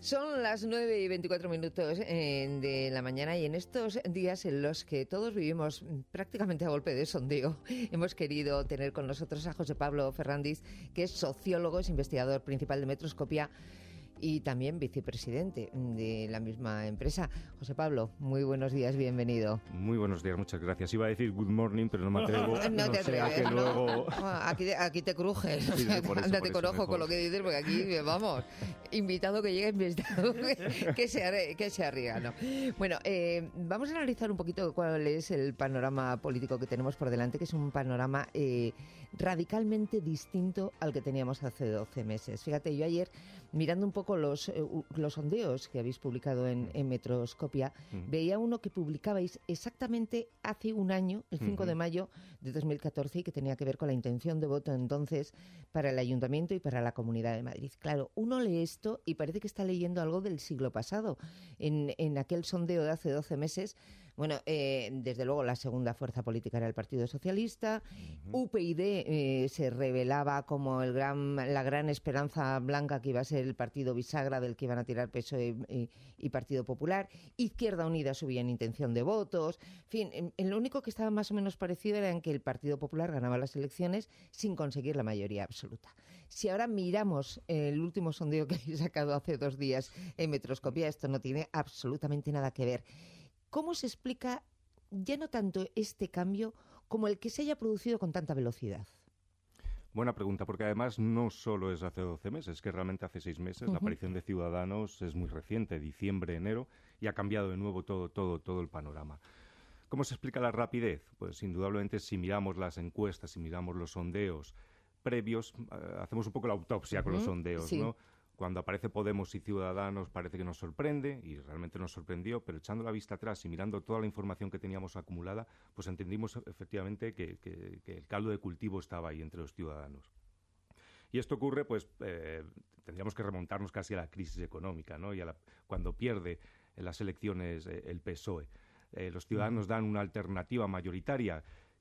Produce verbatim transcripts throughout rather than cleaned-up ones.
Son las nueve y veinticuatro minutos eh, de la mañana y en estos días en los que todos vivimos prácticamente a golpe de sondeo, hemos querido tener con nosotros a José Pablo Ferrandis, que es sociólogo, es investigador principal de Metroscopia y también vicepresidente de la misma empresa. José Pablo, muy buenos días, bienvenido. Muy buenos días, muchas gracias. Iba a decir good morning, pero no me atrevo. No, no te atreves, que ¿no? luego... Aquí, aquí te crujes. Sí, sí, por eso, Ándate por con eso ojo mejor. con lo que dices, porque aquí, vamos, invitado que llega, invitado que, que, se, arre, que se arriesga, ¿no? Bueno, eh, vamos a analizar un poquito cuál es el panorama político que tenemos por delante, que es un panorama eh, radicalmente distinto al que teníamos hace doce meses. Fíjate, yo ayer, mirando un poco los... Eh, los sondeos que habéis publicado en, en Metroscopia, uh-huh. veía uno que publicabais exactamente hace un año, el cinco uh-huh. de mayo de dos mil catorce, y que tenía que ver con la intención de voto entonces para el Ayuntamiento y para la Comunidad de Madrid. Claro, uno lee esto y parece que está leyendo algo del siglo pasado. En, en aquel sondeo de hace doce meses, bueno, eh, desde luego la segunda fuerza política era el Partido Socialista, uh-huh. U P YD eh, se revelaba como el gran, la gran esperanza blanca que iba a ser el partido bisagra del que iban a tirar P S O E y, y Partido Popular. Izquierda Unida subía en intención de votos. En fin, en, en lo único que estaba más o menos parecido era en que el Partido Popular ganaba las elecciones sin conseguir la mayoría absoluta. Si ahora miramos el último sondeo que he sacado hace dos días en Metroscopia, esto no tiene absolutamente nada que ver. ¿Cómo se explica ya no tanto este cambio como el que se haya producido con tanta velocidad? Buena pregunta, porque además no solo es hace doce meses, es que realmente hace seis meses. Uh-huh. La aparición de Ciudadanos es muy reciente, diciembre, enero, y ha cambiado de nuevo todo, todo, todo el panorama. ¿Cómo se explica la rapidez? Pues indudablemente si miramos las encuestas, si miramos los sondeos previos, eh, hacemos un poco la autopsia uh-huh. con los sondeos, sí. ¿no? Cuando aparece Podemos y Ciudadanos parece que nos sorprende, y realmente nos sorprendió, pero echando la vista atrás y mirando toda la información que teníamos acumulada, pues entendimos efectivamente que, que, que el caldo de cultivo estaba ahí entre los ciudadanos. Y esto ocurre, pues, eh, tendríamos que remontarnos casi a la crisis económica, ¿no? Y a la, cuando pierde en las elecciones eh, el P S O E. Eh, los ciudadanos dan una alternativa mayoritaria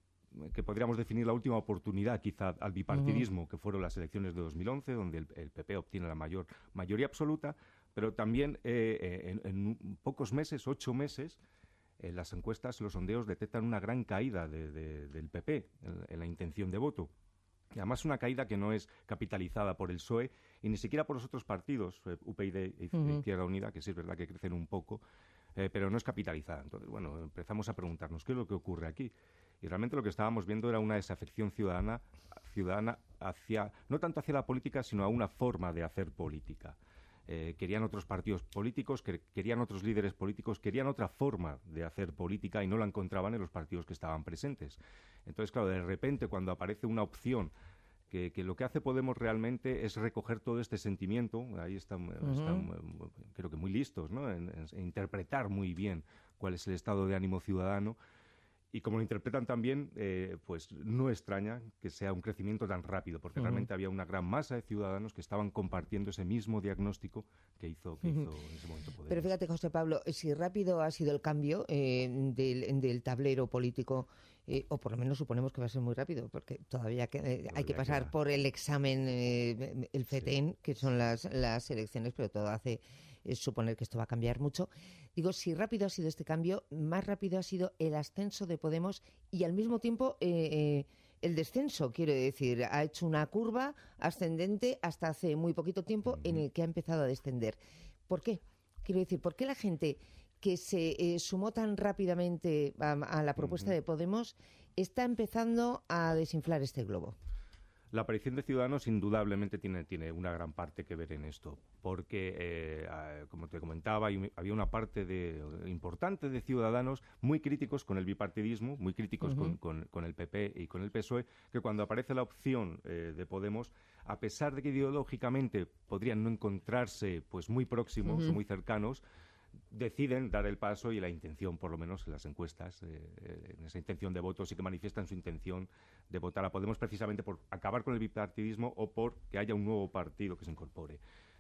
que podríamos definir la última oportunidad quizá al bipartidismo, uh-huh. que fueron las elecciones de dos mil once, donde el, el P P obtiene la mayor mayoría absoluta, pero también eh, en, en pocos meses, ocho meses, en las encuestas, los sondeos detectan una gran caída de, de, del P P en, en la intención de voto. Y además una caída que no es capitalizada por el P S O E y ni siquiera por los otros partidos, eh, U P YD y uh-huh. Izquierda Unida, que sí es verdad que crecen un poco, eh, pero no es capitalizada. Entonces, bueno, empezamos a preguntarnos qué es lo que ocurre aquí. Y realmente lo que estábamos viendo era una desafección ciudadana, ciudadana hacia, no tanto hacia la política, sino a una forma de hacer política. Eh, querían otros partidos políticos, que, querían otros líderes políticos, querían otra forma de hacer política y no la encontraban en los partidos que estaban presentes. Entonces, claro, de repente cuando aparece una opción que, que lo que hace Podemos realmente es recoger todo este sentimiento, ahí están, uh-huh. están creo que muy listos, ¿no? en, en, en interpretar muy bien cuál es el estado de ánimo ciudadano. Y como lo interpretan también, eh, pues no extraña que sea un crecimiento tan rápido, porque uh-huh. realmente había una gran masa de ciudadanos que estaban compartiendo ese mismo diagnóstico que hizo, que hizo uh-huh. en ese momento Podemos. Pero fíjate, José Pablo, si rápido ha sido el cambio eh, del, del tablero político, eh, o por lo menos suponemos que va a ser muy rápido, porque todavía, que, eh, todavía hay que pasar queda. por el examen, eh, el F E T E N, sí. que son las, las elecciones, pero todo hace eh, suponer que esto va a cambiar mucho. Digo, si rápido ha sido este cambio, más rápido ha sido el ascenso de Podemos y al mismo tiempo eh, eh, el descenso, quiero decir, ha hecho una curva ascendente hasta hace muy poquito tiempo uh-huh. en el que ha empezado a descender. ¿Por qué? Quiero decir, ¿por qué la gente que se eh, sumó tan rápidamente a, a la propuesta uh-huh. de Podemos está empezando a desinflar este globo? La aparición de Ciudadanos indudablemente tiene, tiene una gran parte que ver en esto, porque, eh, como te comentaba, había una parte de, importante de ciudadanos muy críticos con el bipartidismo, muy críticos uh-huh. con, con, con el P P y con el P S O E, que cuando aparece la opción eh, de Podemos, a pesar de que ideológicamente podrían no encontrarse pues muy próximos uh-huh. o muy cercanos, deciden dar el paso y la intención, por lo menos en las encuestas, eh, en esa intención de voto, sí que manifiestan su intención de votar a Podemos precisamente por acabar con el bipartidismo o por que haya un nuevo partido que se incorpore.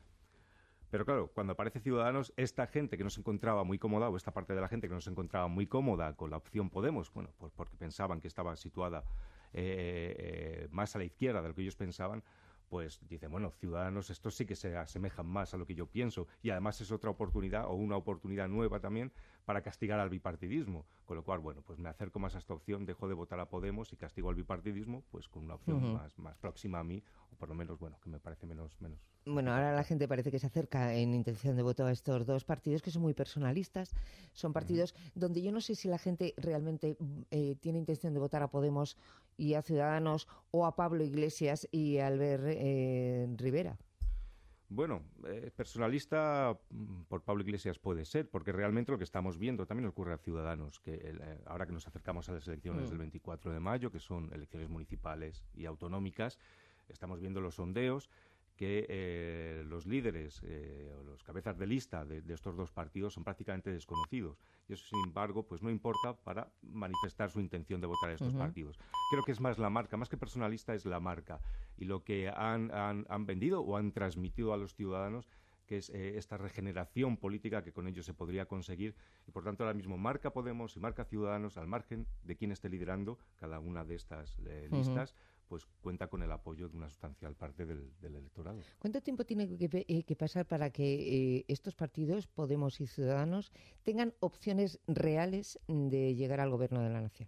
Pero claro, cuando aparece Ciudadanos, esta gente que no se encontraba muy cómoda, o esta parte de la gente que no se encontraba muy cómoda con la opción Podemos, bueno, pues porque pensaban que estaba situada eh, eh, más a la izquierda de lo que ellos pensaban, pues dicen, bueno, Ciudadanos, estos sí que se asemejan más a lo que yo pienso, y además es otra oportunidad, o una oportunidad nueva también, para castigar al bipartidismo, con lo cual, bueno, pues me acerco más a esta opción, dejo de votar a Podemos y castigo al bipartidismo, pues con una opción uh-huh. más, más próxima a mí, o por lo menos, bueno, que me parece menos... menos Bueno, ahora la gente parece que se acerca en intención de voto a estos dos partidos que son muy personalistas, son partidos uh-huh. donde yo no sé si la gente realmente eh, tiene intención de votar a Podemos y a Ciudadanos, o a Pablo Iglesias y a Albert eh, Rivera. Bueno, eh, personalista por Pablo Iglesias puede ser, porque realmente lo que estamos viendo también ocurre a Ciudadanos, que el, eh, ahora que nos acercamos a las elecciones mm. del veinticuatro de mayo, que son elecciones municipales y autonómicas, estamos viendo los sondeos que eh, los líderes eh, o los cabezas de lista de, de estos dos partidos son prácticamente desconocidos. Y eso, sin embargo, pues no importa para manifestar su intención de votar a estos uh-huh. partidos. Creo que es más la marca, más que personalista, es la marca. Y lo que han, han, han vendido o han transmitido a los ciudadanos, que es eh, esta regeneración política que con ello se podría conseguir. Y, por tanto, ahora mismo marca Podemos y marca Ciudadanos, al margen de quién esté liderando cada una de estas eh, listas, uh-huh. pues cuenta con el apoyo de una sustancial parte del, del electorado. ¿Cuánto tiempo tiene que, eh, que pasar para que eh, estos partidos, Podemos y Ciudadanos, tengan opciones reales de llegar al gobierno de la nación?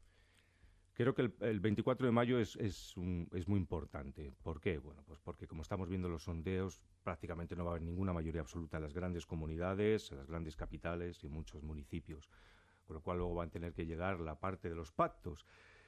Creo que el, el veinticuatro de mayo es, es, un, es muy importante. ¿Por qué? Bueno, pues porque como estamos viendo los sondeos, prácticamente no va a haber ninguna mayoría absoluta en las grandes comunidades, en las grandes capitales y en muchos municipios. Con lo cual luego van a tener que llegar la parte de los pactos.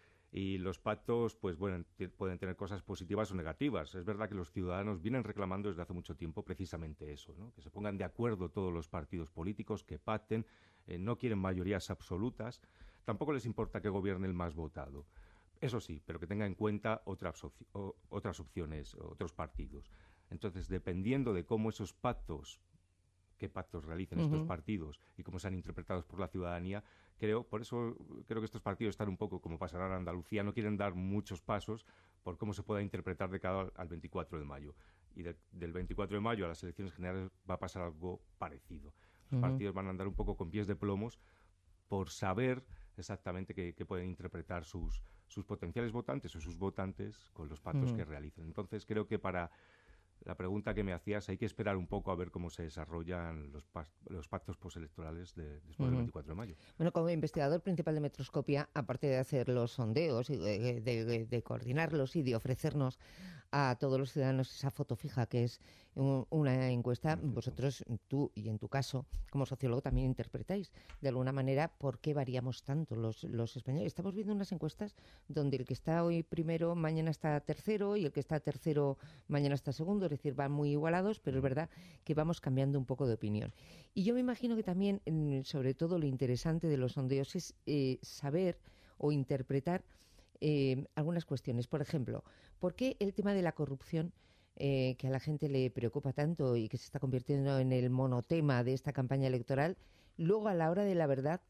Y los pactos, pues bueno, pueden tener cosas positivas o negativas. Es verdad que los ciudadanos vienen reclamando desde hace mucho tiempo precisamente eso, ¿no? Que se pongan de acuerdo todos los partidos políticos, que pacten, eh, no quieren mayorías absolutas, tampoco les importa que gobierne el más votado. Eso sí, pero que tenga en cuenta otras, op- o, otras opciones, otros partidos. Entonces, dependiendo de cómo esos pactos, qué pactos realicen uh-huh. estos partidos y cómo sean interpretados por la ciudadanía, creo, por eso creo que estos partidos están un poco como pasará en Andalucía, no quieren dar muchos pasos por cómo se pueda interpretar de cara al veinticuatro de mayo. Y de, del veinticuatro de mayo a las elecciones generales va a pasar algo parecido. Los uh-huh. partidos van a andar un poco con pies de plomos por saber exactamente qué, qué pueden interpretar sus, sus potenciales votantes o sus votantes con los pactos uh-huh. que realicen. Entonces creo que para la pregunta que me hacías, hay que esperar un poco a ver cómo se desarrollan los, pas- los pactos postelectorales de, después uh-huh. del veinticuatro de mayo. Bueno, como investigador principal de Metroscopia, aparte de hacer los sondeos, y de, de, de, de coordinarlos y de ofrecernos a todos los ciudadanos esa foto fija que es un, una encuesta, vosotros, tú y en tu caso, como sociólogo, también interpretáis de alguna manera por qué variamos tanto los, los españoles. Estamos viendo unas encuestas donde el que está hoy primero, mañana está tercero, y el que está tercero, mañana está segundo, es decir, van muy igualados, pero es verdad que vamos cambiando un poco de opinión. Y yo me imagino que también, sobre todo, lo interesante de los sondeos es eh, saber o interpretar eh, algunas cuestiones. Por ejemplo, ¿por qué el tema de la corrupción, eh, que a la gente le preocupa tanto y que se está convirtiendo en el monotema de esta campaña electoral, luego a la hora de la verdad,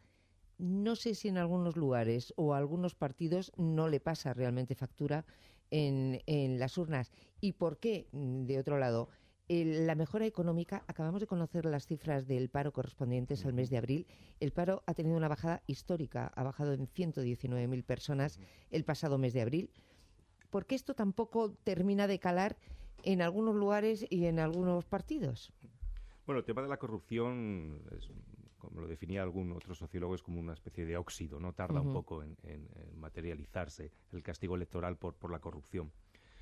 no sé si en algunos lugares o a algunos partidos no le pasa realmente factura en, en las urnas? ¿Y por qué, de otro lado, el, la mejora económica? Acabamos de conocer las cifras del paro correspondientes al mes de abril. El paro ha tenido una bajada histórica, ha bajado en ciento diecinueve mil personas el pasado mes de abril. ¿Por qué esto tampoco termina de calar en algunos lugares y en algunos partidos? Bueno, el tema de la corrupción, es, como lo definía algún otro sociólogo, es como una especie de óxido, ¿no? Tarda uh-huh. un poco en, en, en materializarse el castigo electoral por, por la corrupción.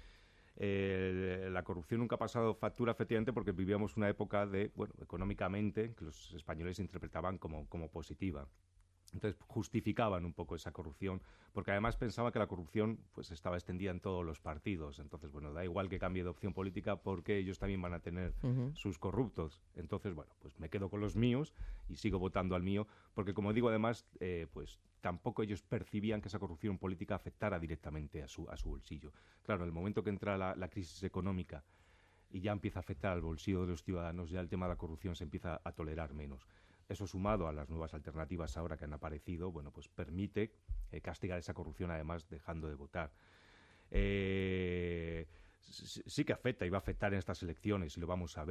Eh, la corrupción nunca ha pasado factura, efectivamente, porque vivíamos una época de, bueno, económicamente, que los españoles interpretaban como, como positiva. Entonces justificaban un poco esa corrupción, porque además pensaban que la corrupción pues estaba extendida en todos los partidos. Entonces, bueno, da igual que cambie de opción política porque ellos también van a tener uh-huh. sus corruptos. Entonces, bueno, pues me quedo con los míos y sigo votando al mío, porque como digo, además, eh, pues tampoco ellos percibían que esa corrupción política afectara directamente a su, a su bolsillo. Claro, en el momento que entra la, la crisis económica y ya empieza a afectar al bolsillo de los ciudadanos, ya el tema de la corrupción se empieza a tolerar menos. Eso, sumado a las nuevas alternativas ahora que han aparecido, bueno, pues permite eh, castigar esa corrupción, además dejando de votar. Eh, sí, sí que afecta y va a afectar en estas elecciones, y lo vamos a ver.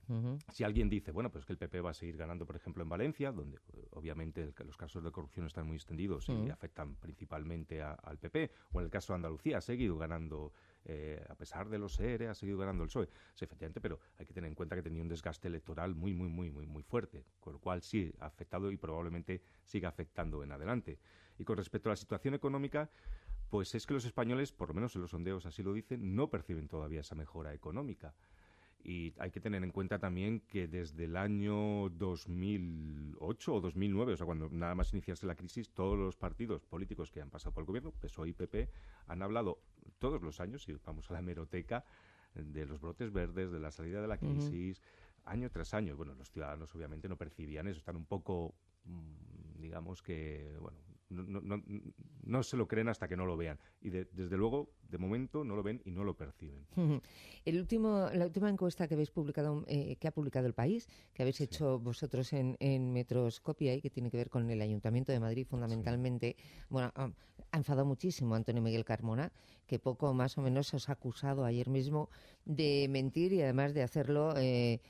Uh-huh. Si alguien dice, bueno, pues que el P P va a seguir ganando, por ejemplo, en Valencia, donde obviamente el, los casos de corrupción están muy extendidos uh-huh. y afectan principalmente a, al P P, o en el caso de Andalucía ha seguido ganando, eh, a pesar de los E R E, ha seguido ganando el P S O E. Sí, efectivamente, pero hay que tener en cuenta que tenía un desgaste electoral muy, muy, muy, muy, muy fuerte, con lo cual sí ha afectado y probablemente siga afectando en adelante. Y con respecto a la situación económica, pues es que los españoles, por lo menos en los sondeos así lo dicen, no perciben todavía esa mejora económica. Y hay que tener en cuenta también que desde el año dos mil ocho o dos mil nueve, o sea, cuando nada más iniciarse la crisis, todos los partidos políticos que han pasado por el gobierno, P S O E y P P, han hablado todos los años, si vamos a la hemeroteca, de los brotes verdes, de la salida de la crisis, uh-huh. año tras año. Bueno, los ciudadanos obviamente no percibían eso, están un poco, digamos que, bueno, no, no, no, no se lo creen hasta que no lo vean. Y de, desde luego, de momento, no lo ven y no lo perciben. Uh-huh. El último, la última encuesta que habéis publicado, eh, que ha publicado El País, que habéis sí. hecho vosotros en, en Metroscopia y que tiene que ver con el Ayuntamiento de Madrid fundamentalmente, sí. bueno, ha, ha enfadado muchísimo a Antonio Miguel Carmona, que poco más o menos os ha acusado ayer mismo de mentir y además de hacerlo... Eh,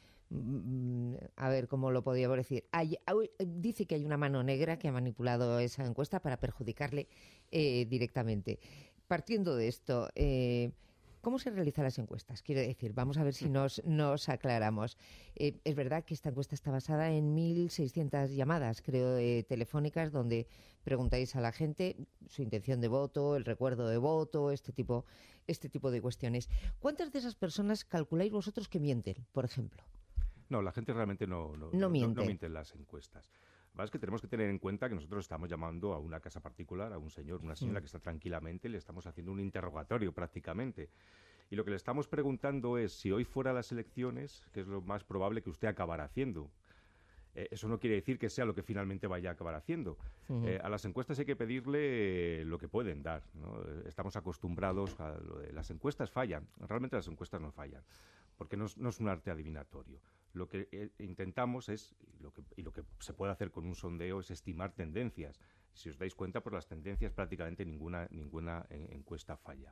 a ver cómo lo podíamos decir. Hay, hay, dice que hay una mano negra que ha manipulado esa encuesta para perjudicarle eh, directamente. Partiendo de esto, eh, ¿cómo se realizan las encuestas? Quiero decir, vamos a ver si nos, nos aclaramos. Eh, es verdad que esta encuesta está basada en mil seiscientas llamadas, creo, eh, telefónicas, donde preguntáis a la gente su intención de voto, el recuerdo de voto, este tipo, este tipo de cuestiones. ¿Cuántas de esas personas calculáis vosotros que mienten, por ejemplo? No, la gente realmente no, no, no, no, miente. no, no miente en las encuestas. Lo que pasa es que tenemos que tener en cuenta que nosotros estamos llamando a una casa particular, a un señor, una señora sí. que está tranquilamente, le estamos haciendo un interrogatorio prácticamente. Y lo que le estamos preguntando es si hoy fuera las elecciones, que es lo más probable que usted acabará haciendo. Eh, eso no quiere decir que sea lo que finalmente vaya a acabar haciendo. Uh-huh. Eh, a las encuestas hay que pedirle eh, lo que pueden dar, ¿no? Estamos acostumbrados a lo de las encuestas fallan. Realmente las encuestas no fallan, porque no, no es un arte adivinatorio. Lo que eh, intentamos es, y lo que, y lo que se puede hacer con un sondeo es estimar tendencias. Si os dais cuenta, por las tendencias prácticamente ninguna, ninguna en, encuesta falla.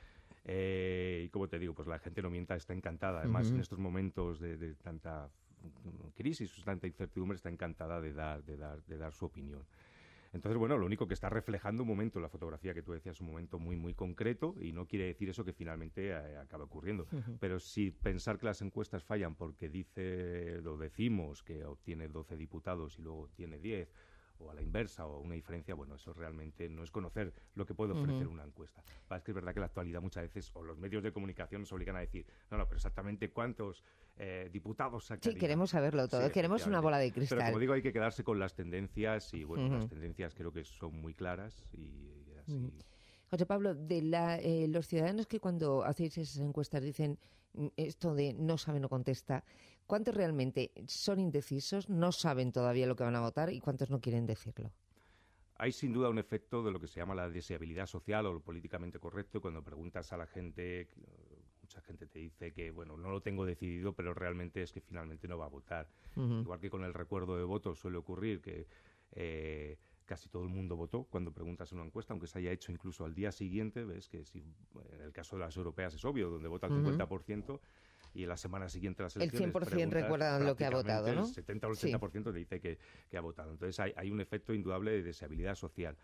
Eh, y como te digo, pues la gente no mienta, está encantada. Además, uh-huh. en estos momentos de, de tanta crisis, tanta incertidumbre, está encantada de dar, de dar, de dar su opinión. Entonces, bueno, lo único que está reflejando un momento, la fotografía que tú decías, un momento muy, muy concreto, y no quiere decir eso que finalmente eh, acabe ocurriendo. Uh-huh. Pero si pensar que las encuestas fallan porque dice, lo decimos, que obtiene doce diputados y luego tiene diez, o a la inversa, o una diferencia, bueno, eso realmente no es conocer lo que puede ofrecer uh-huh. una encuesta. Es que es verdad que la actualidad muchas veces, o los medios de comunicación nos obligan a decir, no, no, pero exactamente cuántos eh, diputados sacarían. Sí, queremos saberlo todo, sí, queremos una bola de cristal. Pero como digo, hay que quedarse con las tendencias, y bueno, uh-huh. las tendencias creo que son muy claras, y, y así... Uh-huh. José Pablo, de la, eh, los ciudadanos que cuando hacéis esas encuestas dicen esto de no sabe, no contesta, ¿cuántos realmente son indecisos, no saben todavía lo que van a votar y cuántos no quieren decirlo? Hay sin duda un efecto de lo que se llama la deseabilidad social o lo políticamente correcto. Cuando preguntas a la gente, mucha gente te dice que, bueno, no lo tengo decidido, pero realmente es que finalmente no va a votar. Uh-huh. Igual que con el recuerdo de voto suele ocurrir que... Eh, casi todo el mundo votó cuando preguntas en una encuesta, aunque se haya hecho incluso al día siguiente. Ves que si en el caso de las europeas es obvio, donde vota el uh-huh. cincuenta por ciento, y en la semana siguiente las elecciones... El cien por ciento recuerda lo que ha votado, ¿no? El setenta o el ochenta por ciento sí. te dice que, que ha votado. Entonces hay, hay un efecto indudable de deseabilidad social.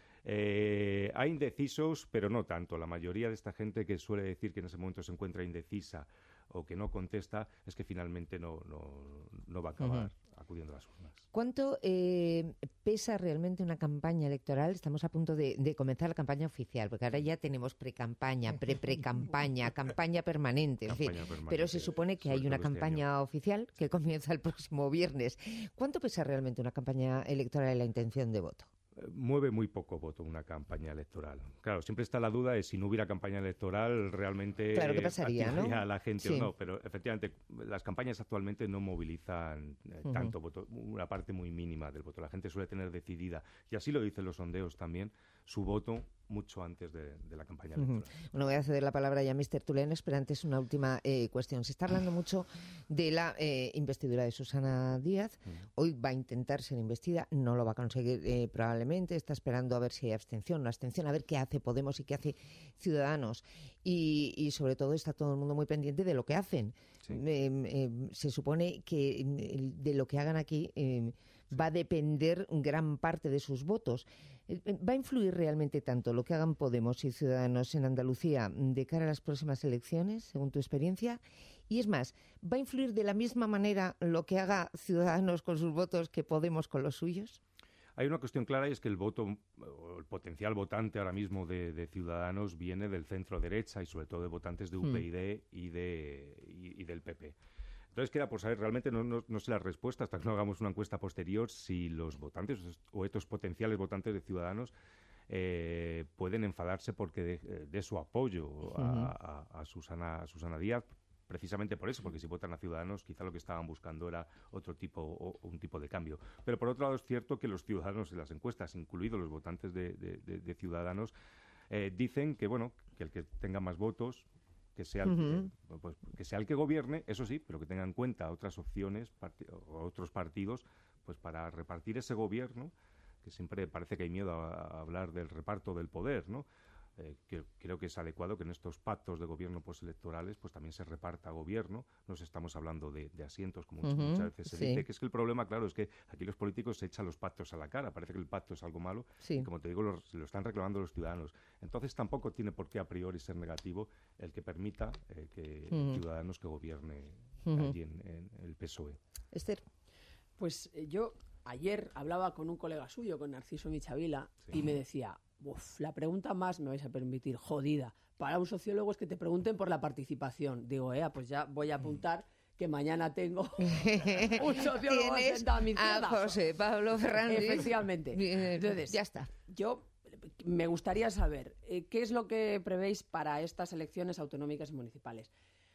Eh, hay indecisos, pero no tanto. La mayoría de esta gente que suele decir que en ese momento se encuentra indecisa o que no contesta, es que finalmente no, no, no va a acabar uh-huh. acudiendo a las urnas. ¿Cuánto eh, pesa realmente una campaña electoral? Estamos a punto de, de comenzar la campaña oficial, porque ahora ya tenemos pre-campaña, pre-pre-campaña, campaña permanente, en fin. Campaña permanente, pero se supone que hay una campaña este oficial que comienza el próximo viernes. ¿Cuánto pesa realmente una campaña electoral en la intención de voto? Mueve muy poco voto una campaña electoral. Claro, siempre está la duda de si no hubiera campaña electoral, realmente claro, ¿qué pasaría, ¿no? a la gente sí. o no. Pero efectivamente, las campañas actualmente no movilizan eh, uh-huh. tanto voto, una parte muy mínima del voto. La gente suele tener decidida, y así lo dicen los sondeos también, su voto mucho antes de, de la campaña electoral. Uh-huh. Bueno, voy a ceder la palabra ya a mister Tulenes, pero antes una última eh, cuestión. Se está hablando mucho de la eh, investidura de Susana Díaz. Uh-huh. Hoy va a intentar ser investida, no lo va a conseguir eh, probablemente. Está esperando a ver si hay abstención, no abstención, a ver qué hace Podemos y qué hace Ciudadanos. Y, y sobre todo está todo el mundo muy pendiente de lo que hacen. Sí. Eh, eh, se supone que de lo que hagan aquí eh, va a depender gran parte de sus votos. ¿Va a influir realmente tanto lo que hagan Podemos y Ciudadanos en Andalucía de cara a las próximas elecciones, según tu experiencia? Y es más, ¿va a influir de la misma manera lo que haga Ciudadanos con sus votos que Podemos con los suyos? Hay una cuestión clara y es que el voto, o el potencial votante ahora mismo de, de Ciudadanos viene del centro derecha y sobre todo de votantes de U P YD mm. y, de, y, y del P P. Entonces queda por saber, realmente no, no, no sé la respuesta hasta que no hagamos una encuesta posterior, si los votantes o estos potenciales votantes de Ciudadanos eh, pueden enfadarse porque de, de su apoyo uh-huh. a, a, a, Susana, a Susana Díaz, precisamente por eso, porque si votan a Ciudadanos quizá lo que estaban buscando era otro tipo o, o un tipo de cambio. Pero por otro lado es cierto que los ciudadanos en las encuestas, incluidos los votantes de, de, de, de Ciudadanos, eh, dicen que bueno que el que tenga más votos que sea, el, uh-huh. eh, pues, que sea el que gobierne, eso sí, pero que tenga en cuenta otras opciones part- o otros partidos pues para repartir ese gobierno, que siempre parece que hay miedo a, a hablar del reparto del poder, ¿no? Eh, que, creo que es adecuado que en estos pactos de gobierno postelectorales pues también se reparta gobierno. No estamos hablando de, de asientos, como uh-huh, muchas veces se sí. dice, que es que el problema, claro, es que aquí los políticos se echan los pactos a la cara. Parece que el pacto es algo malo sí. y, como te digo, lo, lo están reclamando los ciudadanos. Entonces tampoco tiene por qué a priori ser negativo el que permita eh, que uh-huh. Ciudadanos que gobierne uh-huh. allí en, en el P S O E. Esther. Pues eh, yo ayer hablaba con un colega suyo, con Narciso Michavila, sí. y me decía... Uf, la pregunta más, me vais a permitir, jodida para un sociólogo es que te pregunten por la participación. Digo, eh, pues ya voy a apuntar que mañana tengo un sociólogo sentado a mi izquierda. A José Pablo Fernández. Efectivamente. Entonces, ya está. Yo me gustaría saber eh, qué es lo que prevéis para estas elecciones autonómicas y municipales.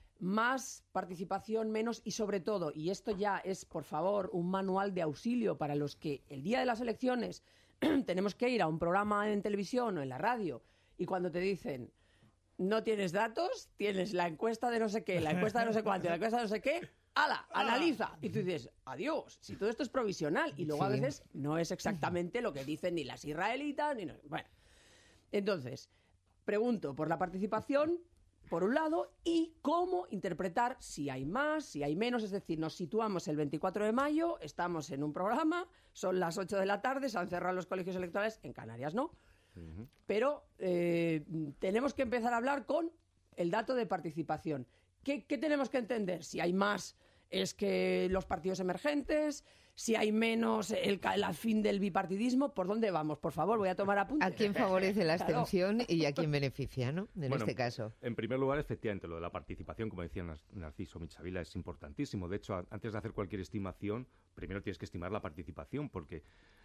Más participación, menos y sobre todo, y esto ya es, por favor, un manual de auxilio para los que el día de las elecciones tenemos que ir a un programa en televisión o en la radio y cuando te dicen no tienes datos, tienes la encuesta de no sé qué, la encuesta de no sé cuánto, la encuesta de no sé qué, ¡hala! Analiza. Y tú dices, adiós, si todo esto es provisional y luego sí. a veces no es exactamente lo que dicen ni las israelitas ni no. Bueno, entonces, pregunto por la participación, por un lado, y cómo interpretar si hay más, si hay menos, es decir, nos situamos el veinticuatro de mayo, estamos en un programa, son las ocho de la tarde, se han cerrado los colegios electorales, en Canarias no, uh-huh. pero eh, tenemos que empezar a hablar con el dato de participación. ¿Qué, qué tenemos que entender? Si hay más es que los partidos emergentes, si hay menos el, el fin del bipartidismo, ¿por dónde vamos? Por favor, voy a tomar apuntes. ¿A quién favorece la abstención claro. y a quién beneficia, ¿no? En bueno, este caso. En primer lugar, efectivamente, lo de la participación, como decía Narciso Michavila, es importantísimo. De hecho, antes de hacer cualquier estimación, primero tienes que estimar la participación, porque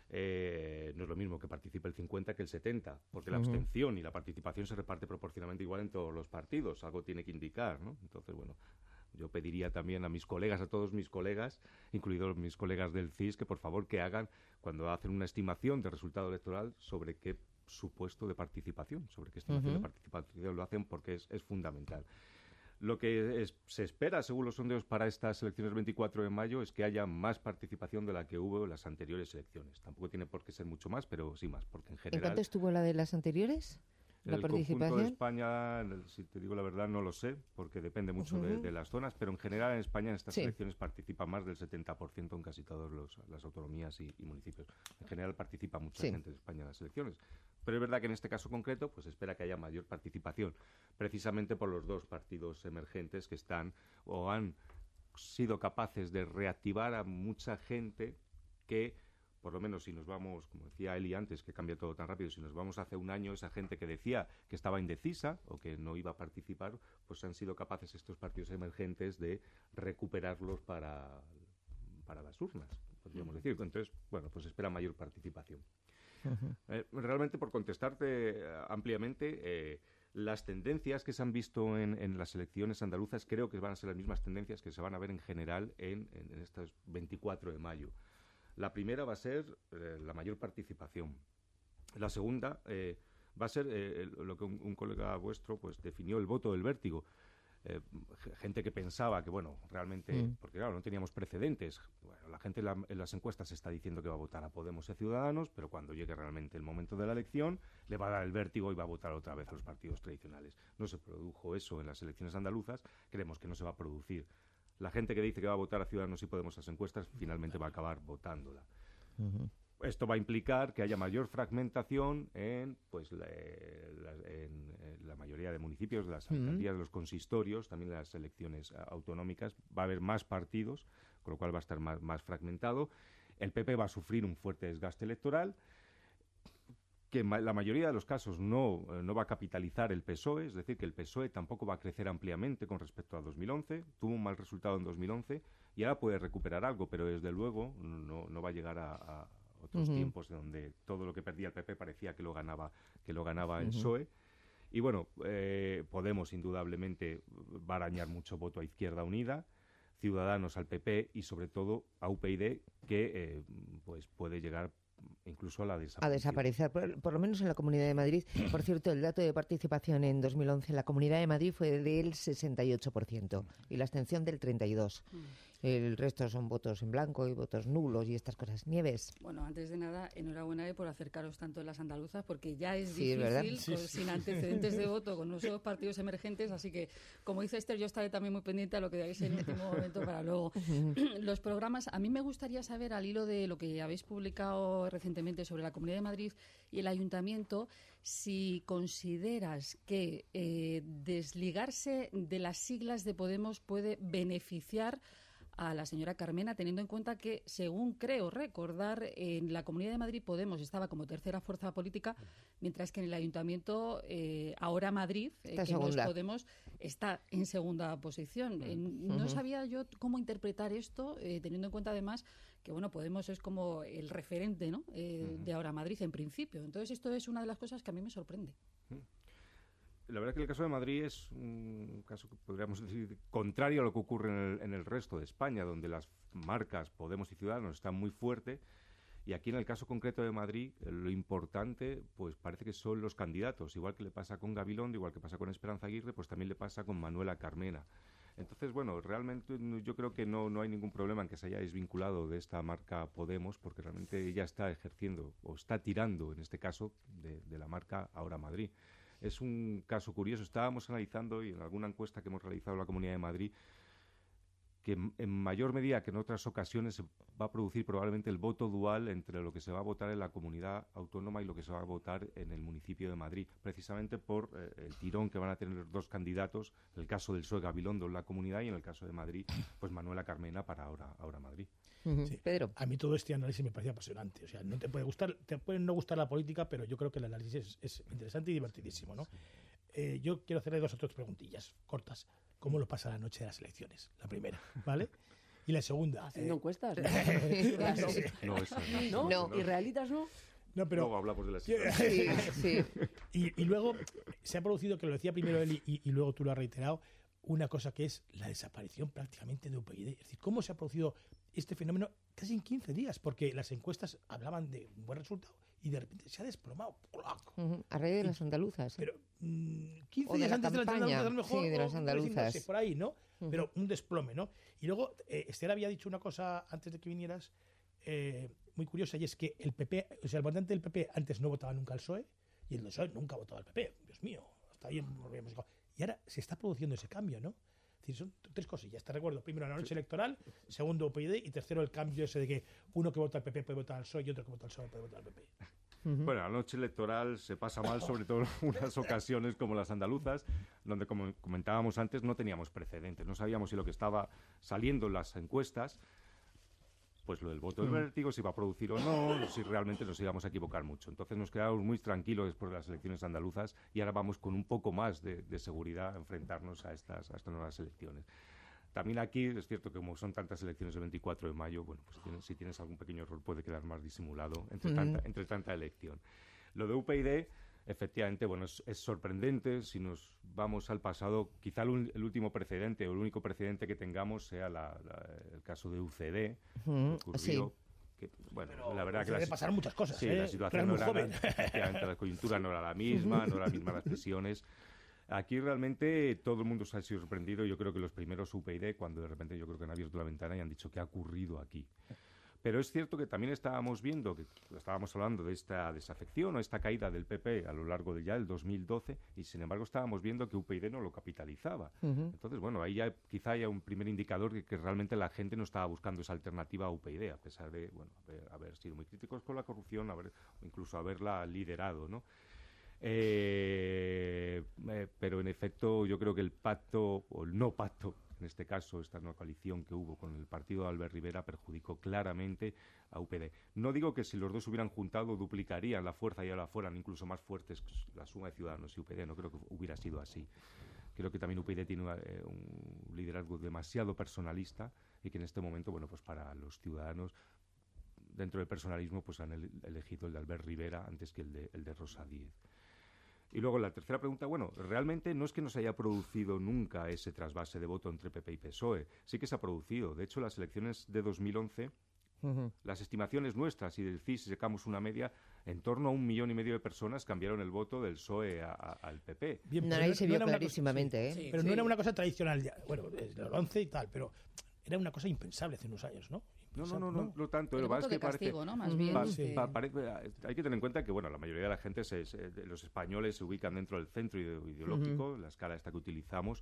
eh, no es lo mismo que participe el cincuenta que el setenta, porque la uh-huh. abstención y la participación se reparte proporcionalmente igual en todos los partidos. Algo tiene que indicar, ¿no? Entonces, bueno... Yo pediría también a mis colegas, a todos mis colegas, incluidos mis colegas del C I S, que por favor que hagan, cuando hacen una estimación de resultado electoral, sobre qué supuesto de participación, sobre qué estimación uh-huh. de participación lo hacen, porque es, es fundamental. Lo que es, se espera, según los sondeos para estas elecciones del veinticuatro de mayo, es que haya más participación de la que hubo en las anteriores elecciones. Tampoco tiene por qué ser mucho más, pero sí más, porque en general... ¿En cuánto estuvo la de las anteriores? En el conjunto de España, si te digo la verdad, no lo sé, porque depende mucho uh-huh. de, de las zonas, pero en general en España en estas sí. elecciones participa más del setenta por ciento en casi todas las autonomías y, y municipios. En general participa mucha sí. gente de España en las elecciones. Pero es verdad que en este caso concreto pues espera que haya mayor participación, precisamente por los dos partidos emergentes que están o han sido capaces de reactivar a mucha gente que... Por lo menos si nos vamos, como decía Eli antes, que cambia todo tan rápido, si nos vamos hace un año, esa gente que decía que estaba indecisa o que no iba a participar, pues han sido capaces estos partidos emergentes de recuperarlos para, para las urnas, podríamos uh-huh. decir. Entonces, bueno, pues espera mayor participación. Uh-huh. Eh, realmente, por contestarte eh, ampliamente, eh, las tendencias que se han visto en, en las elecciones andaluzas creo que van a ser las mismas tendencias que se van a ver en general en, en, en estos veinticuatro de mayo. La primera va a ser eh, la mayor participación. La segunda eh, va a ser eh, lo que un, un colega vuestro pues definió el voto del vértigo. Eh, gente que pensaba que, bueno, realmente, mm. porque claro, no teníamos precedentes. Bueno, la gente en, la, en las encuestas está diciendo que va a votar a Podemos y a Ciudadanos, pero cuando llegue realmente el momento de la elección, le va a dar el vértigo y va a votar otra vez a los partidos tradicionales. No se produjo eso en las elecciones andaluzas, creemos que no se va a producir. La gente que dice que va a votar a Ciudadanos y Podemos las encuestas, finalmente va a acabar votándola. Uh-huh. Esto va a implicar que haya mayor fragmentación en, pues, la, la, en, en la mayoría de municipios, de las alcaldías, de los consistorios, también las elecciones autonómicas. Va a haber más partidos, con lo cual va a estar más, más fragmentado. El P P va a sufrir un fuerte desgaste electoral, que en la mayoría de los casos no, no va a capitalizar el P S O E, es decir, que el P S O E tampoco va a crecer ampliamente con respecto a dos mil once. Tuvo un mal resultado en dos mil once y ahora puede recuperar algo, pero desde luego no, no va a llegar a... a otros uh-huh. tiempos donde todo lo que perdía el P P parecía que lo ganaba que lo ganaba el uh-huh. P S O E. Y bueno, eh, Podemos indudablemente va a arañar mucho voto a Izquierda Unida, Ciudadanos al P P y sobre todo a U P YD, que eh, pues puede llegar incluso a la desaparición. A desaparecer, por, por lo menos en la Comunidad de Madrid. Por cierto, el dato de participación en dos mil once en la Comunidad de Madrid fue del sesenta y ocho por ciento y la abstención del treinta y dos por ciento. Mm. El resto son votos en blanco y votos nulos y estas cosas. Nieves. Bueno, antes de nada, enhorabuena por acercaros tanto en las andaluzas, porque ya es sí, difícil, sí, con, sí. sin antecedentes de voto, con nuevos partidos emergentes, así que, como dice Esther, yo estaré también muy pendiente a lo que digáis en el último momento para luego. Los programas, a mí me gustaría saber, al hilo de lo que habéis publicado recientemente sobre la Comunidad de Madrid y el Ayuntamiento, si consideras que eh, desligarse de las siglas de Podemos puede beneficiar a la señora Carmena, teniendo en cuenta que, según creo recordar, en la Comunidad de Madrid Podemos estaba como tercera fuerza política, mientras que en el Ayuntamiento, eh, ahora Madrid, eh, que segunda. no es Podemos, está en segunda posición. Eh, no uh-huh. sabía yo cómo interpretar esto, eh, teniendo en cuenta además que, bueno, Podemos es como el referente, ¿no? eh, uh-huh. de ahora Madrid en principio. Entonces esto es una de las cosas que a mí me sorprende. Uh-huh. La verdad es que el caso de Madrid es un caso que podríamos decir contrario a lo que ocurre en el, en el resto de España, donde las marcas Podemos y Ciudadanos están muy fuertes, y aquí en el caso concreto de Madrid lo importante pues parece que son los candidatos, igual que le pasa con Gabilondo, igual que pasa con Esperanza Aguirre, pues también le pasa con Manuela Carmena. Entonces, bueno, realmente yo creo que no, no hay ningún problema en que se haya desvinculado de esta marca Podemos, porque realmente ella está ejerciendo o está tirando, en este caso, de, de la marca Ahora Madrid. Es un caso curioso. Estábamos analizando, y en alguna encuesta que hemos realizado en la Comunidad de Madrid, que en mayor medida que en otras ocasiones se va a producir probablemente el voto dual entre lo que se va a votar en la comunidad autónoma y lo que se va a votar en el municipio de Madrid, precisamente por eh, el tirón que van a tener los dos candidatos, en el caso del P S O E Gabilondo en la comunidad y en el caso de Madrid, pues Manuela Carmena para ahora, ahora Madrid. Uh-huh. Sí. Pedro. A mí todo este análisis me parece apasionante. O sea, no te puede gustar, te puede no gustar la política, pero yo creo que el análisis es, es interesante y divertidísimo, ¿no? Eh, yo quiero hacerle dos o tres preguntillas cortas. ¿Cómo lo pasa la noche de las elecciones? La primera, ¿vale? Y la segunda. ¿Haciendo eh, encuestas? No, eso no. ¿No? ¿No? ¿Y realitas no? No, pero luego hablamos de la sí, sí. Y, y luego se ha producido, que lo decía primero él y, y luego tú lo has reiterado, una cosa que es la desaparición prácticamente de U P YD. Es decir, ¿cómo se ha producido este fenómeno casi en quince días? Porque las encuestas hablaban de un buen resultado y de repente se ha desplomado. Uh-huh. A raíz de las andaluzas. Pero mmm, quince o días de antes de las andaluzas, a lo mejor. Sí, de las andaluzas. No sé, por ahí, ¿no? Uh-huh. Pero un desplome, ¿no? Y luego, eh, Esther había dicho una cosa antes de que vinieras eh, muy curiosa, y es que el P P, o sea, el votante del P P antes no votaba nunca al P S O E y el P S O E nunca votaba al P P. Dios mío, hasta ahí hemos llegado. Y ahora se está produciendo ese cambio, ¿no? Es decir, son tres cosillas. Te recuerdo, primero la noche electoral, segundo U P YD y tercero el cambio ese de que uno que vota al P P puede votar al P S O E y otro que vota al P S O E puede votar al P P. Uh-huh. Bueno, la noche electoral se pasa mal, sobre todo en unas ocasiones como las andaluzas, donde, como comentábamos antes, no teníamos precedentes. No sabíamos si lo que estaba saliendo en las encuestas, pues lo del voto del vértigo, si iba a producir o no, si realmente nos íbamos a equivocar mucho. Entonces nos quedamos muy tranquilos después de las elecciones andaluzas y ahora vamos con un poco más de, de seguridad a enfrentarnos a estas, a estas nuevas elecciones. También aquí es cierto que como son tantas elecciones el veinticuatro de mayo, bueno, pues tienes, si tienes algún pequeño error puede quedar más disimulado entre, mm. tanta, entre tanta elección. Lo de U P YD, efectivamente, bueno, es, es sorprendente. Si nos vamos al pasado, quizá el, el último precedente o el único precedente que tengamos sea la, la, el caso de U C D, mm. que ocurrió, sí. que, bueno, la verdad que... Le las, pasaron muchas cosas, sí, ¿eh? la situación Era no muy era, joven. la, efectivamente, la coyuntura no era la misma, no eran las mismas las presiones. Aquí realmente todo el mundo se ha sido sorprendido. Yo creo que los primeros U P y D, cuando de repente yo creo que han abierto la ventana y han dicho qué ha ocurrido aquí. Pero es cierto que también estábamos viendo, que estábamos hablando de esta desafección o esta caída del P P a lo largo de ya el dos mil doce, y sin embargo estábamos viendo que U P y D no lo capitalizaba. Uh-huh. Entonces, bueno, ahí ya quizá haya un primer indicador de que realmente la gente no estaba buscando esa alternativa a U P y D, a pesar de, bueno, haber, haber sido muy críticos con la corrupción, haber, incluso haberla liderado, ¿no? Eh, eh, pero en efecto yo creo que el pacto, o el no pacto, en este caso, esta nueva coalición que hubo con el partido de Albert Rivera perjudicó claramente a U P D. No digo que si los dos hubieran juntado duplicarían la fuerza y ahora fueran incluso más fuertes que la suma de Ciudadanos y U P D. No creo que hubiera sido así. Creo que también U P y D tiene eh, un liderazgo demasiado personalista y que en este momento, bueno, pues para los ciudadanos, dentro del personalismo, pues han el, elegido el de Albert Rivera antes que el de, el de Rosa Díez. Y luego la tercera pregunta, bueno, realmente no es que no se haya producido nunca ese trasvase de voto entre P P y P S O E, sí que se ha producido. De hecho, las elecciones de dos mil once, uh-huh. las estimaciones nuestras y del C I S, si sacamos una media, en torno a un millón y medio de personas cambiaron el voto del P S O E a, a, al P P. Bien, no, ahí se vio clarísimamente, cosa, sí, ¿eh? Pero sí. no era una cosa tradicional, ya, bueno, desde el once y tal, pero era una cosa impensable hace unos años, ¿no? No, no, no, no, no tanto. El voto de que castigo, parece, ¿no? Más bien. Pa, Sí. pa, parece, hay que tener en cuenta que, bueno, la mayoría de la gente, se, se, los españoles se ubican dentro del centro ideológico, uh-huh. la escala esta que utilizamos,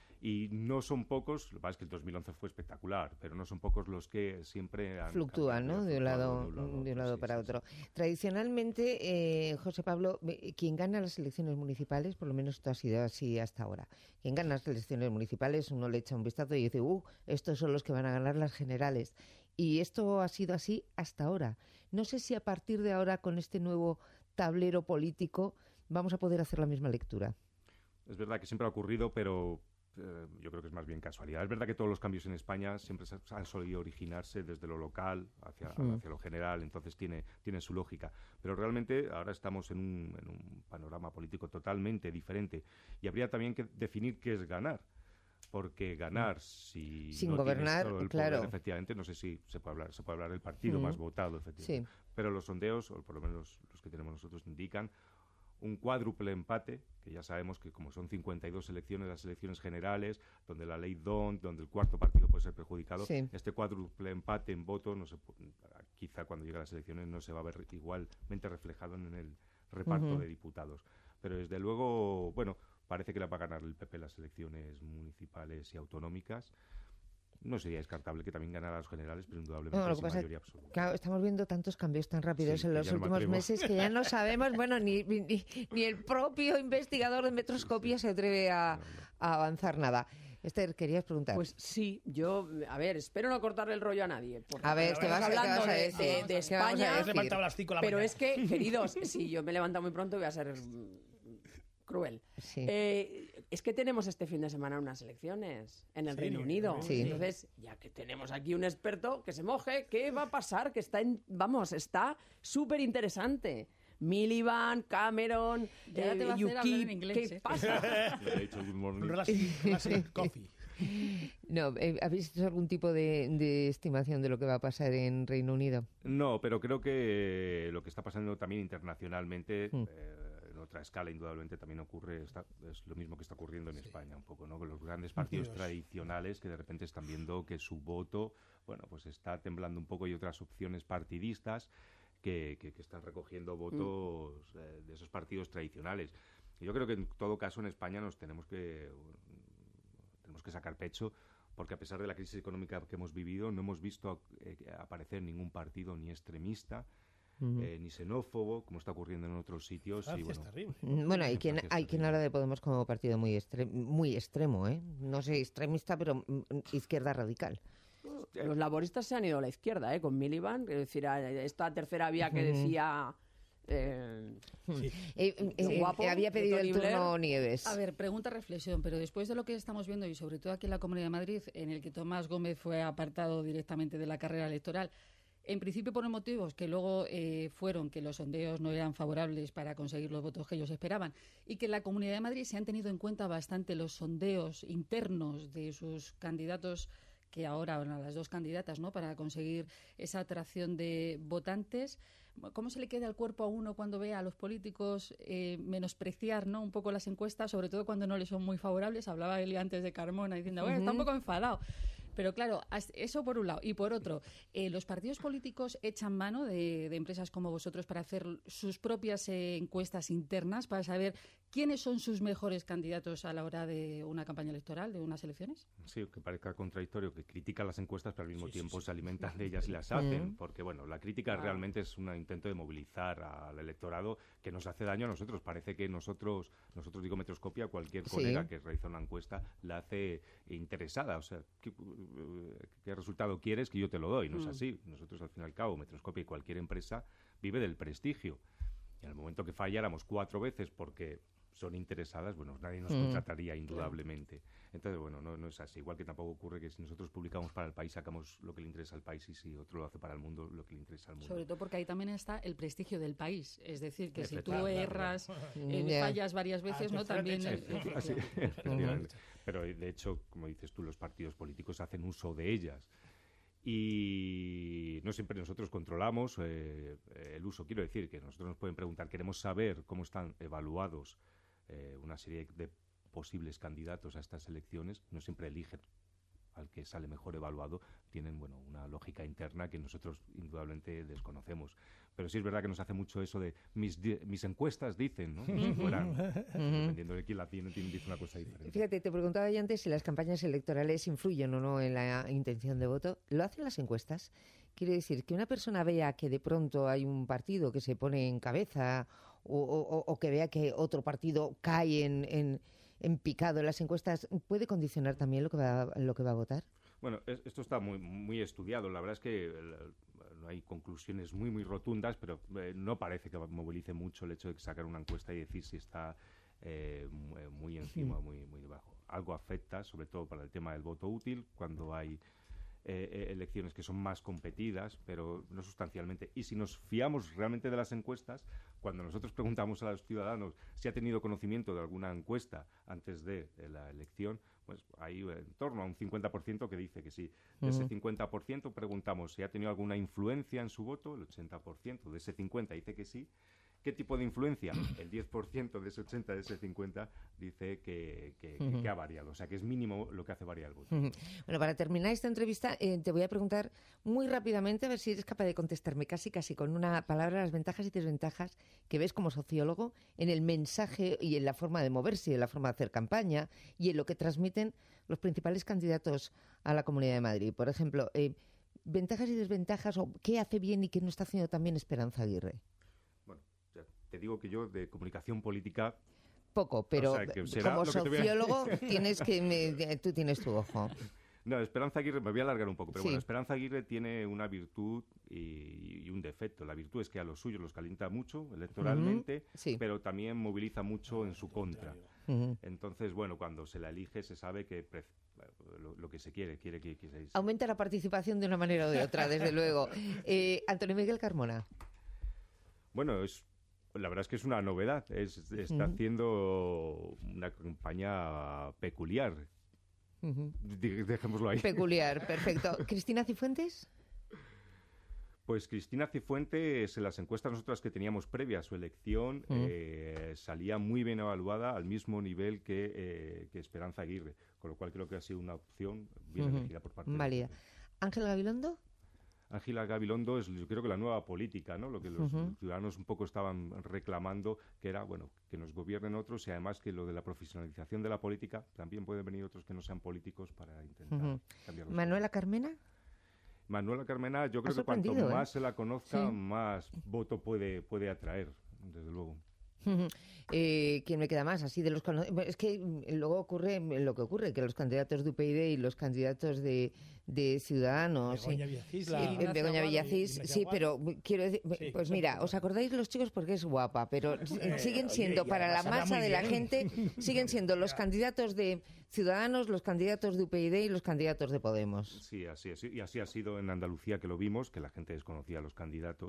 y no son pocos, lo que pasa es que el dos mil once fue espectacular, pero no son pocos los que siempre han fluctúan, ¿no? De un lado, de un lado, de un lado sí, para sí, otro. Sí. Tradicionalmente, eh, José Pablo, quien gana las elecciones municipales, por lo menos esto ha sido así hasta ahora, quien gana las elecciones municipales, uno le echa un vistazo y dice, uh, estos son los que van a ganar las generales. Y esto ha sido así hasta ahora. No sé si a partir de ahora, con este nuevo tablero político, vamos a poder hacer la misma lectura. Es verdad que siempre ha ocurrido, pero eh, yo creo que es más bien casualidad. Es verdad que todos los cambios en España siempre se han solido originarse desde lo local hacia, mm. hacia lo general, entonces tiene, tiene su lógica. Pero realmente ahora estamos en un, en un panorama político totalmente diferente y habría también que definir qué es ganar. Porque ganar, si Sin no gobernar, todo el claro. poder, efectivamente, no sé si se puede hablar, se puede hablar del partido mm. más votado, efectivamente. Sí. Pero los sondeos, o por lo menos los que tenemos nosotros, indican un cuádruple empate, que ya sabemos que como son cincuenta y dos elecciones, las elecciones generales, donde la ley D O N T, donde el cuarto partido puede ser perjudicado, sí. este cuádruple empate en voto, no se, quizá cuando lleguen las elecciones no se va a ver igualmente reflejado en el reparto uh-huh. de diputados. Pero desde luego, bueno, parece que la va a ganar el P P las elecciones municipales y autonómicas. No sería descartable que también ganara las generales, pero indudablemente no, es mayoría absoluta. Claro, estamos viendo tantos cambios tan rápidos sí, en los últimos no meses que ya no sabemos, bueno, ni, ni, ni el propio investigador de Metroscopia sí. se atreve a, no, no. a avanzar nada. Esther, ¿querías preguntar? Pues sí, yo, a ver, espero no cortarle el rollo a nadie. A ver, te vas, hablando te vas a de, de, de España, pero es que, queridos, si yo me he levantado muy pronto voy a ser cruel. Sí. Eh, es que tenemos este fin de semana unas elecciones en el sí, Reino Unido. Sí. Entonces, ya que tenemos aquí un experto que se moje, ¿qué va a pasar? Que está, en, vamos, está súper interesante. Miliband, Cameron, ya te va a hacer hablar en inglés, ¿qué ¿eh? pasa? No, ¿habéis hecho algún tipo de, de estimación de lo que va a pasar en Reino Unido? No, pero creo que lo que está pasando también internacionalmente, mm. eh, en otra escala indudablemente también ocurre, está, es lo mismo que está ocurriendo en sí. España un poco, ¿no? Con los grandes partidos Dios. tradicionales que de repente están viendo que su voto, bueno, pues está temblando un poco y otras opciones partidistas que, que, que están recogiendo votos mm. eh, de esos partidos tradicionales. Y yo creo que en todo caso en España nos tenemos que tenemos que sacar pecho, porque a pesar de la crisis económica que hemos vivido, no hemos visto eh, aparecer ningún partido ni extremista, uh-huh. eh, ni xenófobo, como está ocurriendo en otros sitios. Francia y, bueno, es terrible. Bueno, hay quien, hay quien habla de Podemos como partido muy, extre- muy extremo, ¿eh? No sé, extremista, pero mm, izquierda radical. Los laboristas se han ido a la izquierda, ¿eh? Con Miliband, es decir, esta tercera vía que decía... Eh, sí. eh, eh, guapo, eh, había pedido el turno Nieves. A ver, pregunta, reflexión, pero después de lo que estamos viendo y sobre todo aquí en la Comunidad de Madrid, en el que Tomás Gómez fue apartado directamente de la carrera electoral, en principio por motivos que luego eh, fueron que los sondeos no eran favorables para conseguir los votos que ellos esperaban y que en la Comunidad de Madrid se han tenido en cuenta bastante los sondeos internos de sus candidatos que ahora, bueno, las dos candidatas, ¿no?, para conseguir esa atracción de votantes. ¿Cómo se le queda el cuerpo a uno cuando ve a los políticos eh, menospreciar, ¿no?, un poco las encuestas, sobre todo cuando no les son muy favorables? Hablaba Eli antes de Carmona diciendo, bueno, uh-huh. está un poco enfadado. Pero claro, eso por un lado. Y por otro, eh, los partidos políticos echan mano de, de empresas como vosotros para hacer sus propias eh, encuestas internas, para saber quiénes son sus mejores candidatos a la hora de una campaña electoral, de unas elecciones. Sí, que parezca contradictorio, que critican las encuestas, pero al mismo sí, tiempo sí, sí. se alimentan de ellas y las Mm. hacen, porque bueno, la crítica ah. realmente es un intento de movilizar al electorado que nos hace daño a nosotros. Parece que nosotros, nosotros digo Metroscopia, cualquier colega sí. que realiza una encuesta la hace interesada, o sea, ¿qué, qué resultado quieres? Que yo te lo doy, no mm. es así. Nosotros al fin y al cabo, Metroscopia y cualquier empresa vive del prestigio. Y en el momento que falláramos cuatro veces porque son interesadas, bueno, nadie nos mm. contrataría indudablemente. Claro. Entonces, bueno, no, no es así. Igual que tampoco ocurre que si nosotros publicamos para el país, sacamos lo que le interesa al país, y si otro lo hace para el mundo, lo que le interesa al mundo. Sobre todo porque ahí también está el prestigio del país. Es decir, que si tú erras, eh, yeah. fallas varias veces, ah, ¿no? También... Sí, sí, así, efectivamente. Pero, de hecho, como dices tú, los partidos políticos hacen uso de ellas. Y no siempre nosotros controlamos eh, el uso. Quiero decir que nosotros nos pueden preguntar, queremos saber cómo están evaluados eh, una serie de posibles candidatos a estas elecciones. No siempre eligen al que sale mejor evaluado. Tienen, bueno, una lógica interna que nosotros indudablemente desconocemos. Pero sí es verdad que nos hace mucho eso de mis, di- mis encuestas dicen, ¿no? Si fueran, dependiendo de quién la tiene, tiene dice una cosa diferente. Fíjate, te preguntaba yo antes si las campañas electorales influyen o no en la intención de voto. ¿Lo hacen las encuestas? Quiere decir que una persona vea que de pronto hay un partido que se pone en cabeza o, o, o que vea que otro partido cae en, en, en picado en las encuestas, ¿puede condicionar también lo que va, lo que va a votar? Bueno, es, esto está muy, muy estudiado. La verdad es que el, no hay conclusiones muy, muy rotundas, pero eh, no parece que movilice mucho el hecho de sacar una encuesta y decir si está eh, muy encima o muy, muy debajo. Algo afecta, sobre todo para el tema del voto útil, cuando hay eh, elecciones que son más competidas, pero no sustancialmente. Y si nos fiamos realmente de las encuestas, cuando nosotros preguntamos a los ciudadanos si ha tenido conocimiento de alguna encuesta antes de, de la elección, pues hay en torno a un cincuenta por ciento que dice que sí. De uh-huh. ese cincuenta por ciento preguntamos si ha tenido alguna influencia en su voto, el ochenta por ciento de ese cincuenta por ciento dice que sí. ¿Qué tipo de influencia? El diez por ciento de ese ochenta, de ese cincuenta, dice que, que, uh-huh. que, que ha variado. O sea, que es mínimo lo que hace variar el voto. Uh-huh. Bueno, para terminar esta entrevista, eh, te voy a preguntar muy rápidamente, a ver si eres capaz de contestarme casi casi con una palabra, las ventajas y desventajas que ves como sociólogo en el mensaje y en la forma de moverse, y en la forma de hacer campaña y en lo que transmiten los principales candidatos a la Comunidad de Madrid. Por ejemplo, eh, ventajas y desventajas, o qué hace bien y qué no está haciendo también Esperanza Aguirre. Te digo que yo de comunicación política... Poco, pero o sea, como sociólogo a... tienes que me, tú tienes tu ojo. No, Esperanza Aguirre, me voy a alargar un poco, pero sí. bueno, Esperanza Aguirre tiene una virtud y, y un defecto. La virtud es que a los suyos los calienta mucho electoralmente, uh-huh. sí. pero también moviliza mucho en su contra. Uh-huh. Entonces, bueno, cuando se la elige se sabe que... Pre- Lo, lo que se quiere, quiere que... que se... Aumenta la participación de una manera o de otra, desde luego. Eh, Antonio Miguel Carmona. Bueno, es... La verdad es que es una novedad. Es, está uh-huh. haciendo una campaña peculiar. Uh-huh. Dejémoslo ahí. Peculiar, perfecto. ¿Cristina Cifuentes? Pues Cristina Cifuentes, en las encuestas nosotras que teníamos previa a su elección, uh-huh. eh, salía muy bien evaluada al mismo nivel que, eh, que Esperanza Aguirre. Con lo cual creo que ha sido una opción bien uh-huh. elegida por parte de... Válida. ¿Ángel Gabilondo? Ángela Gabilondo es, yo creo que la nueva política, ¿no? Lo que los uh-huh. ciudadanos un poco estaban reclamando, que era, bueno, que nos gobiernen otros, y además que lo de la profesionalización de la política, también pueden venir otros que no sean políticos para intentar uh-huh. cambiar los ¿Manuela Carmena? Manuela Carmena, yo creo que cuanto ¿eh? más se la conozca, sí. más voto puede, puede atraer, desde luego. Uh-huh. Eh, ¿Quién me queda más? Así de los es que luego ocurre lo que ocurre, que los candidatos de U P y los candidatos de, de Ciudadanos, Begoña Villacís, la... sí, Begoña Villacís, y, sí, pero quiero decir, sí, pues mira, os acordáis los chicos porque es guapa, pero eh, siguen siendo oye, para la masa de la gente, siguen siendo los candidatos de Ciudadanos, los candidatos de U P y D y los candidatos de Podemos. Sí, así es, y así ha sido en Andalucía, que lo vimos, que la gente desconocía a los candidatos,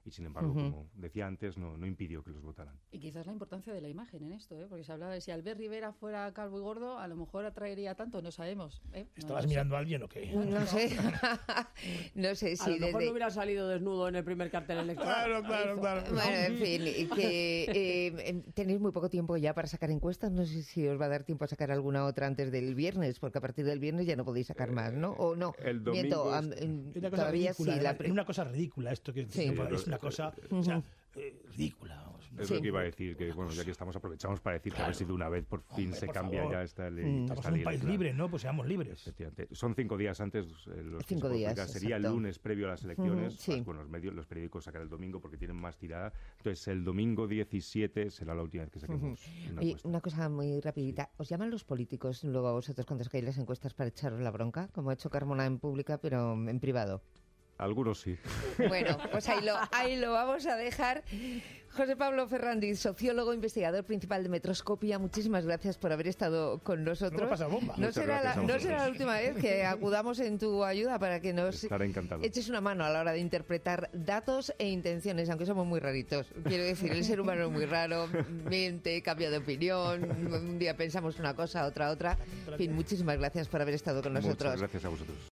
y sin embargo, Ujú. como decía antes, no, no impidió que los votaran. Y quizás la importancia de la imagen en esto, ¿eh? Porque se hablaba de si Albert Rivera fuera calvo y gordo, a lo mejor atraería tanto, no sabemos. ¿eh? No ¿Estabas lo sé. mirando a alguien o qué? No sé. No sé A si lo mejor desde... no hubiera salido desnudo en el primer cartel electoral. Claro, claro, claro. Bueno, en fin, y que eh, em, tenéis muy poco tiempo ya para sacar encuestas. No sé si os va a dar tiempo a sacar alguna otra antes del viernes, porque a partir del viernes ya no podéis sacar más, ¿no? O no. El domingo Miento, es- am- em, Es una cosa todavía ridícula, sí. además, La es pri- una cosa ridícula esto que Sí. es una cosa, o sea, eh, ridícula. vamos. Es Sí. lo que iba a decir, que bueno, ya que estamos, aprovechamos para decir que a ver si de una vez por fin Hombre, se por cambia favor. ya esta ley. Mm. esta Estamos en ley un país electoral. libre, ¿no? Pues seamos libres. Efectivamente. Son cinco días antes eh, los que Cinco se días, publica. Sería el exacto. lunes previo a las elecciones. Ujú, sí. Más, bueno, los medios, los periódicos sacan el domingo porque tienen más tirada. Entonces el domingo diecisiete será la última vez que saquemos una Oye, encuesta. una cosa muy rapidita. ¿Os llaman los políticos luego a vosotros cuando sacáis las encuestas para echaros la bronca? Como ha hecho Carmona en pública, pero en privado. Algunos sí. Bueno, pues ahí lo, ahí lo vamos a dejar. José Pablo Ferrandiz, sociólogo, investigador principal de Metroscopia, muchísimas gracias por haber estado con nosotros. Me lo he pasado bomba. No Muchas será, la, gracias a no vosotros. será la última vez que acudamos en tu ayuda para que nos Estaré encantado. eches una mano a la hora de interpretar datos e intenciones, aunque somos muy raritos. Quiero decir, el ser humano es muy raro, miente, cambia de opinión, un día pensamos una cosa, otra otra. En fin, muchísimas gracias por haber estado con nosotros. Muchas gracias a vosotros.